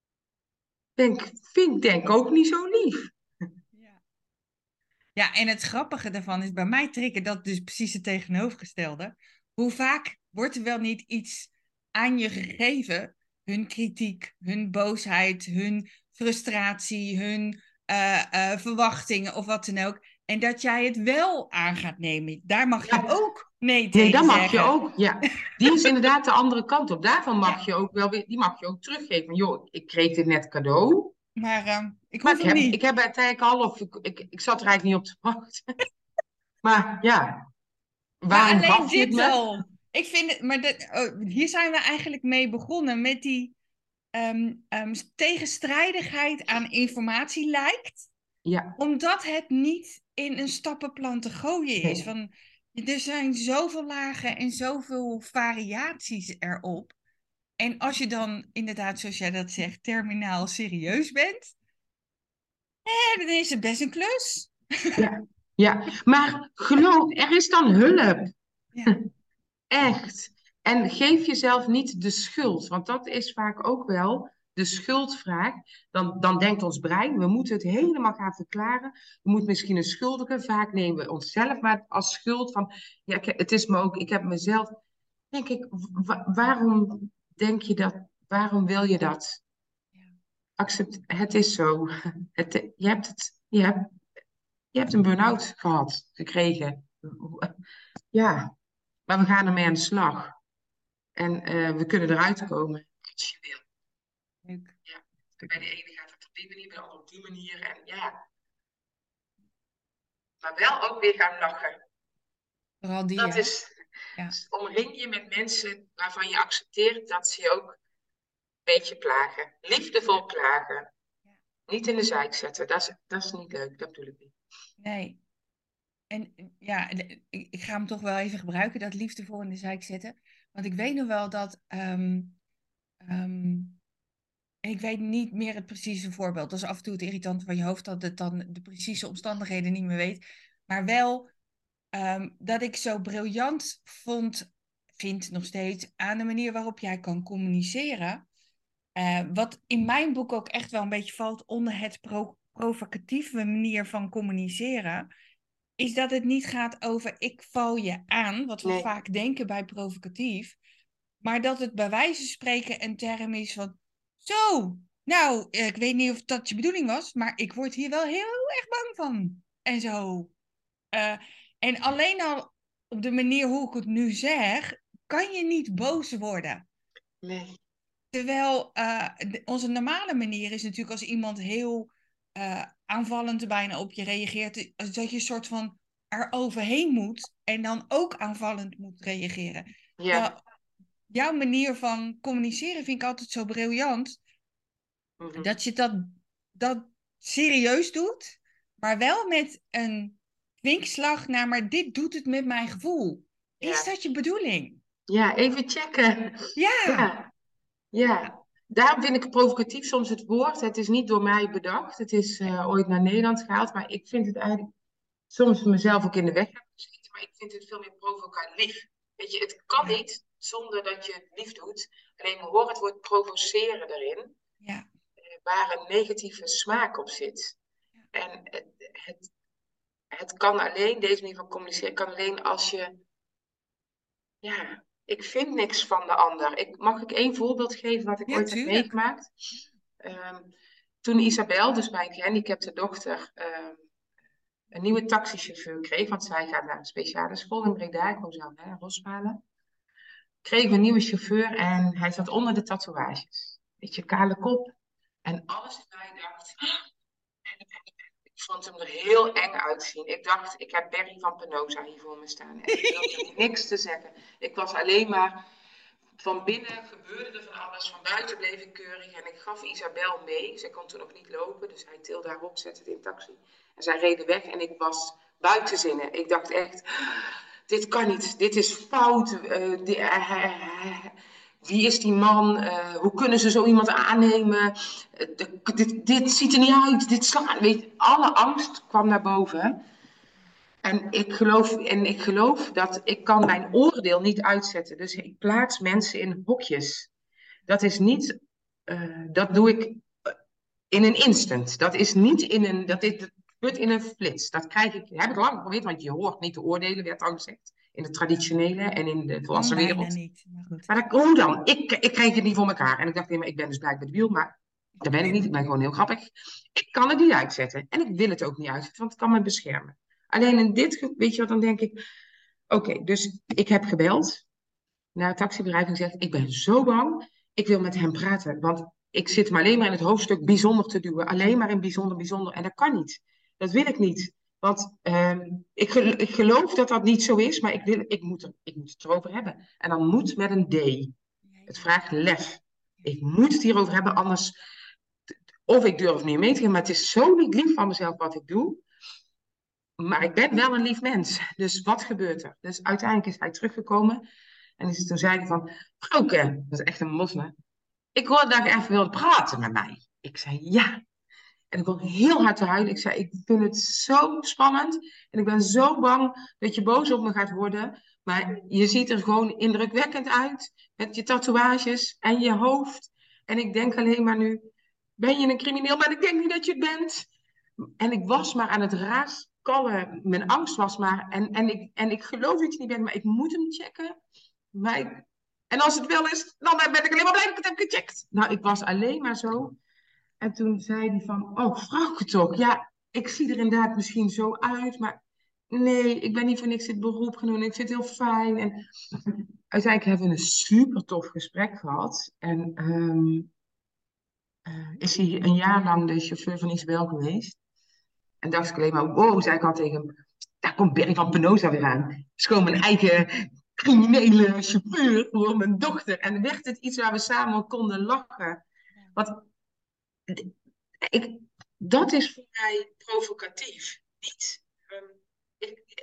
Vind ik denk ook niet zo lief. Ja. Ja, en het grappige daarvan is, bij mij triggert dat dus precies het tegenovergestelde. Hoe vaak wordt er wel niet iets aan je gegeven? Hun kritiek, hun boosheid, hun frustratie, hun verwachtingen of wat dan ook. En dat jij het wel aan gaat nemen. Daar mag je Ja, ook nee nee, tegen dat mag je zeggen. ook. Ja, die is inderdaad de andere kant op. Daarvan mag Ja, je ook wel weer, die mag je ook teruggeven. Joh, ik kreeg dit net cadeau, maar ik maar hoef hem ik niet. heb het eigenlijk al, of ik zat er eigenlijk niet op te wachten. Maar ja, Maar waarom alleen gaf je het dit me? al. Ik vind het, maar hier zijn we eigenlijk mee begonnen met die tegenstrijdigheid aan informatie lijkt, Ja, omdat het niet in een stappenplan te gooien is. nee, Van, er zijn zoveel lagen en zoveel variaties erop. En als je dan inderdaad, zoals jij dat zegt, terminaal serieus bent, dan is het best een klus. ja, ja. Maar geloof, er is dan hulp. Ja, Echt. En geef jezelf niet de schuld, want dat is vaak ook wel de schuldvraag. Dan denkt ons brein, we moeten het helemaal gaan verklaren. We moeten misschien een schuldige, vaak nemen we onszelf maar als schuld van, ja, het is me ook, ik heb mezelf, denk ik, waarom denk je dat, waarom wil je dat? ja, Het is zo. Je hebt een burn-out gehad, gekregen. Ja, maar we gaan ermee aan de slag. En we kunnen eruit komen als je wil. leuk. Ja. En bij de ene gaat het op die manier, bij de andere op die manier. En ja, maar wel ook weer gaan lachen. Vooral die, Dat hè? is, Ja. dus omring je met mensen waarvan je accepteert dat ze je ook een beetje plagen. Liefdevol plagen. Ja. Niet in de zijk zetten. Dat is niet leuk, dat bedoel ik niet. Nee. En ja, ik ga hem toch wel even gebruiken, dat liefdevol in de zijk zetten. Want ik weet nog wel dat. Ehm, ik weet niet meer het precieze voorbeeld. Dat is af en toe het irritant van je hoofd dat het dan de precieze omstandigheden niet meer weet. Maar wel dat ik zo briljant vind nog steeds, aan de manier waarop jij kan communiceren. Wat in mijn boek ook echt wel een beetje valt onder het provocatieve manier van communiceren. is dat het niet gaat over ik val je aan, wat we Nee. vaak denken bij provocatief, maar dat het bij wijze van spreken een term is van, zo, nou, ik weet niet of dat je bedoeling was, maar ik word hier wel heel erg bang van. En zo. Eh, en alleen al op de manier hoe ik het nu zeg, kan je niet boos worden. Nee. Terwijl onze normale manier is natuurlijk als iemand heel aanvallend bijna op je reageert, dat je een soort van er overheen moet en dan ook aanvallend moet reageren. Ja. Terwijl jouw manier van communiceren vind ik altijd zo briljant, Mhm. dat je dat serieus doet, maar wel met een vinkslag naar, maar dit doet het met mijn gevoel. Is Ja. dat je bedoeling? Ja, even checken. Ja, Ja. Ja. Daarom vind ik provocatief soms het woord. Het is niet door mij bedacht. Het is ooit naar Nederland gehaald. Maar ik vind het eigenlijk soms mezelf ook in de weg hebben gezeten. Maar ik vind het veel meer provocatief. Weet je, het kan ja, niet zonder dat je het lief doet. Alleen hoor het woord provoceren erin. ja. Waar een negatieve smaak op zit. En het kan alleen, deze manier van communiceren, kan alleen als je, ja, ik vind niks van de ander. Mag ik één voorbeeld geven wat ik Ja, ooit heb tuurlijk. meegemaakt? Toen Isabel, dus mijn gehandicapte dochter, een nieuwe taxichauffeur kreeg, want zij gaat naar een speciale school in Breda, ik woon zelf in Rosmalen, kreeg een nieuwe chauffeur en hij zat onder de tatoeages. Beetje kale kop. En alles in mij dacht, ik vond hem er heel eng uitzien. Ik dacht, ik heb Berry van Penosa hier voor me staan. En ik durfde niks te zeggen. Ik was alleen maar, van binnen gebeurde er van alles. Van buiten bleef ik keurig. En ik gaf Isabel mee. Zij kon toen nog niet lopen. Dus hij tilde haar op, zette het in taxi. En zij reden weg. En ik was buiten zinnen. Ik dacht echt, dit kan niet. Dit is fout. Wie is die man? Hoe kunnen ze zo iemand aannemen? Dit ziet er niet uit. Dit slaat. Weet je, alle angst kwam naar boven. En ik geloof dat ik kan mijn oordeel niet uitzetten. Dus ik plaats mensen in hokjes. Dat is niet, dat doe ik in een instant. Dat is niet in een, dat gebeurt in een flits. Dat heb ik lang geprobeerd, want je hoort niet te oordelen, werd al gezegd. In de traditionele en in de Kan volwassen bijna wereld. niet, maar goed. Maar hoe dan? Ik kreeg het niet voor elkaar. En ik dacht, nee, maar ik ben dus blijkbaar de wiel, maar dat ben ik niet. Ik ben gewoon heel grappig. Ik kan het niet uitzetten. En ik wil het ook niet uitzetten, want het kan me beschermen. Alleen in weet je wat, dan denk ik, oké, dus ik heb gebeld naar het taxibedrijf en gezegd, ik ben zo bang, ik wil met hem praten. Want ik zit maar alleen maar in het hoofdstuk bijzonder te duwen. Alleen maar in bijzonder, bijzonder. En dat kan niet. Dat wil ik niet. Want ik geloof dat dat niet zo is, maar ik moet het erover hebben. En dan moet met een D. Het vraagt lef. Ik moet het hierover hebben, anders. Of ik durf niet mee te gaan, maar het is zo niet lief van mezelf wat ik doe. Maar ik ben wel een lief mens. Dus wat gebeurt er? Dus uiteindelijk is hij teruggekomen. En toen zei hij van, Frauke, dat is echt een moslim. Ik hoorde dat je even wilde praten met mij. Ik zei ja. En ik begon heel hard te huilen. Ik zei, ik vind het zo spannend. En ik ben zo bang dat je boos op me gaat worden. Maar je ziet er gewoon indrukwekkend uit. Met je tatoeages en je hoofd. En ik denk alleen maar nu, ben je een crimineel? Maar ik denk niet dat je het bent. En ik was maar aan het raaskallen. Mijn angst was maar. En ik geloof dat je niet bent, maar ik moet hem checken. En als het wel is, dan ben ik alleen maar blij dat ik het heb gecheckt. Nou, ik was alleen maar zo. En toen zei hij van, oh, vrouwke toch. Ja, ik zie er inderdaad misschien zo uit, maar nee, ik ben niet voor niks dit beroep genoemd. Ik vind het heel fijn. En uiteindelijk hebben we een super tof gesprek gehad. En is hij een jaar lang de chauffeur van Isabel geweest. En dacht ik alleen maar, wow, zei ik al tegen hem. Daar komt Berry van Penosa weer aan. Het is gewoon mijn eigen criminele chauffeur voor mijn dochter. En werd het iets waar we samen konden lachen. Want ik, dat is voor mij provocatief. Niet. Ik,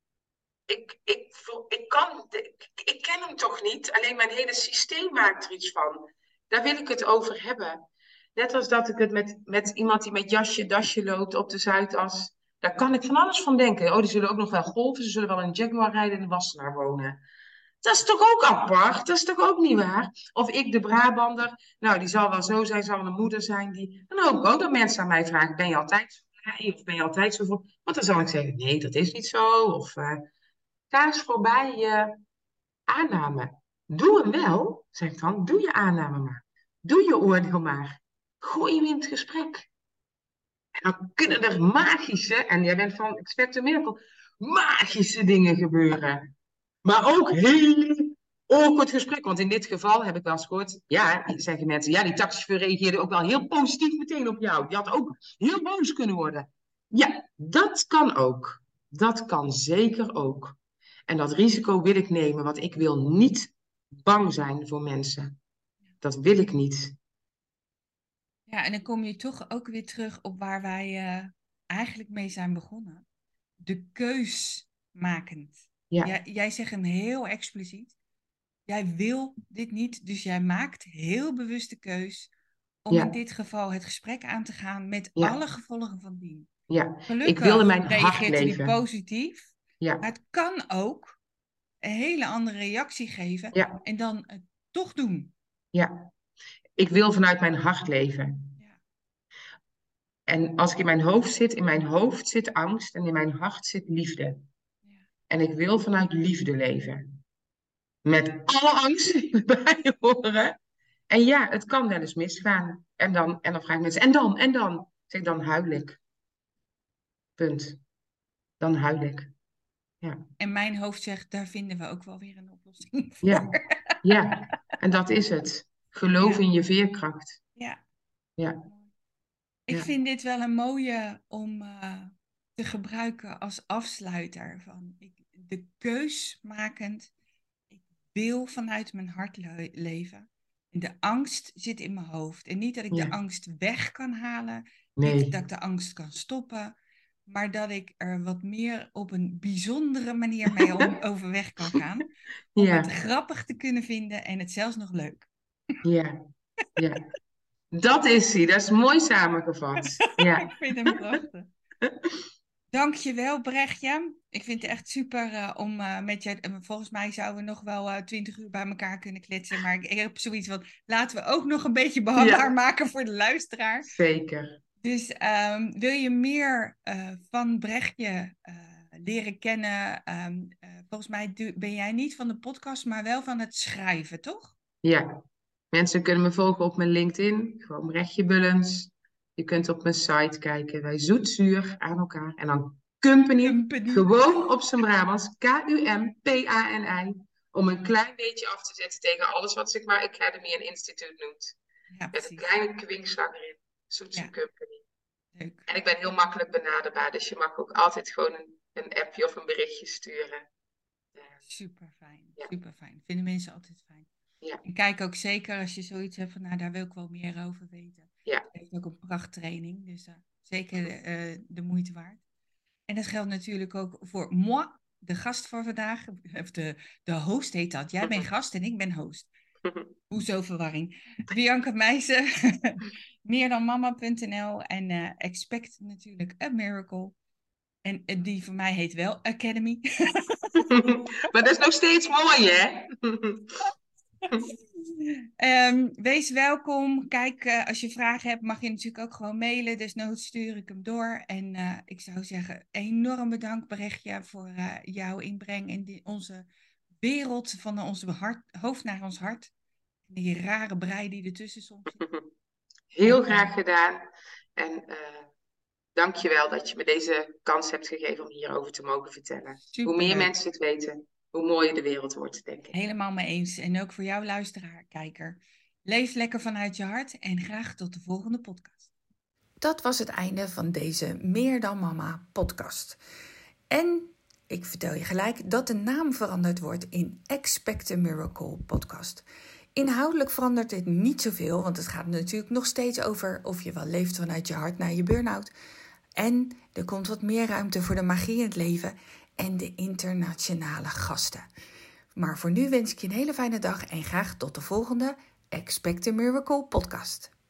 ik ken hem toch niet, alleen mijn hele systeem maakt er iets van. Daar wil ik het over hebben. Net als dat ik het met iemand die met jasje, dasje loopt op de Zuidas. Daar kan ik van alles van denken. Oh, die zullen ook nog wel golven. Ze zullen wel een Jaguar rijden en in Wassenaar wonen. Dat is toch ook apart? Dat is toch ook niet waar? Of ik, de Brabander. Nou, die zal wel zo zijn, zal wel een moeder zijn. Dan hoop ik ook dat mensen aan mij vragen, ben je altijd zo vrij? Of ben je altijd zo voor? Want dan zal ik zeggen, nee, dat is niet zo. Of ga eens voorbij je aanname. Doe hem wel, zeg ik dan. Doe je aanname maar. Doe je oordeel maar. Gooi hem in het gesprek. En dan kunnen er magische, en jij bent van Expect a Miracle, magische dingen gebeuren. Maar ook heel awkward gesprek. Want in dit geval heb ik wel eens gehoord, ja, zeggen mensen, ja, die taxichauffeur reageerde ook wel heel positief meteen op jou. Die had ook heel boos kunnen worden. Ja, dat kan ook. Dat kan zeker ook. En dat risico wil ik nemen, want ik wil niet bang zijn voor mensen. Dat wil ik niet. Ja, en dan kom je toch ook weer terug op waar wij eigenlijk mee zijn begonnen. De keus makend. Ja, Jij zegt hem heel expliciet. Jij wil dit niet, dus jij maakt heel bewust de keus om in ja, dit geval het gesprek aan te gaan met alle ja, gevolgen van dien. ja. Ik wil in Gelukkig mijn hart reageert hij leven. positief, maar Ja, het kan ook een hele andere reactie geven ja, en dan het toch doen. ja. Ik wil vanuit mijn hart leven. Ja, En als ik in mijn hoofd zit angst en in mijn hart zit liefde. ja. En ik wil vanuit liefde leven. Met alle angst die erbij horen. En ja, het kan wel eens misgaan. En dan vragen mensen, en dan? Zeg, dan huil ik. Punt. Dan huil ik. Ja, En mijn hoofd zegt, daar vinden we ook wel weer een oplossing voor. ja, ja. En dat is het. Geloof Ja, in je veerkracht. ja. Ja, Ik ja, vind dit wel een mooie om te gebruiken als afsluiter. De keus makend. Ik wil vanuit mijn hart leven. En de angst zit in mijn hoofd. En niet dat ik de ja. angst weg kan halen. Niet dat Nee. ik de angst kan stoppen. Maar dat ik er wat meer op een bijzondere manier mee overweg kan gaan. Om het Ja, grappig te kunnen vinden en het zelfs nog leuk. ja, ja. Dat is hij. Dat is mooi samengevat. Ik Ja. vind hem prachtig. Dankjewel, Brechtje. Ik vind het echt super om met je... volgens mij zouden we nog wel 20 uur bij elkaar kunnen kletsen. Maar ik heb zoiets van... Laten we ook nog een beetje behapbaar Ja, maken voor de luisteraar. zeker. Dus wil je meer van Brechtje leren kennen? Volgens mij ben jij niet van de podcast, maar wel van het schrijven, toch? Ja. Mensen kunnen me volgen op mijn LinkedIn. Gewoon Brechtje Bullens. Je kunt op mijn site kijken. Wij zoetzuur aan elkaar. En dan Company. Company. Gewoon op zijn Brabants. Kumpani. Om een klein beetje af te zetten tegen alles wat zich maar Academy en Instituut noemt. Ja, Met een precies. kleine kwinkslag erin. Zoetzuur Ja, Company. leuk. En ik ben heel makkelijk benaderbaar. Dus je mag ook altijd gewoon een appje of een berichtje sturen. Super fijn, Ja, super fijn. Vinden mensen altijd fijn. ja, En kijk ook zeker als je zoiets hebt van, nou, daar wil ik wel meer over weten. ja. Het heeft ook een prachttraining, dus zeker de moeite waard. En dat geldt natuurlijk ook voor moi, de gast voor vandaag. Of de host heet dat. Jij bent gast en ik ben host. Hoezo verwarring? Bianca Meijsen, meerdanmama.nl en Expect natuurlijk a Miracle. En die van mij heet wel Academy. Maar dat is nog steeds mooi, hè? Wees welkom. Kijk, als je vragen hebt, mag je natuurlijk ook gewoon mailen. Desnoods stuur ik hem door. En ik zou zeggen, enorm bedankt berichtje voor jouw inbreng in onze wereld van onze hoofd naar ons hart. Die rare brei die ertussen soms zit. Heel En, graag gedaan. En dank je wel dat je me deze kans hebt gegeven om hierover te mogen vertellen. Hoe meer superleuk. mensen het weten, hoe mooier de wereld wordt, denk ik. Helemaal mee eens. En ook voor jou luisteraar, kijker. Leef lekker vanuit je hart en graag tot de volgende podcast. Dat was het einde van deze Meer dan Mama podcast. En ik vertel je gelijk dat de naam veranderd wordt in Expect a Miracle podcast. Inhoudelijk verandert dit niet zoveel, want het gaat natuurlijk nog steeds over of je wel leeft vanuit je hart naar je burn-out. En er komt wat meer ruimte voor de magie in het leven en de internationale gasten. Maar voor nu wens ik je een hele fijne dag en graag tot de volgende Expect a Miracle podcast.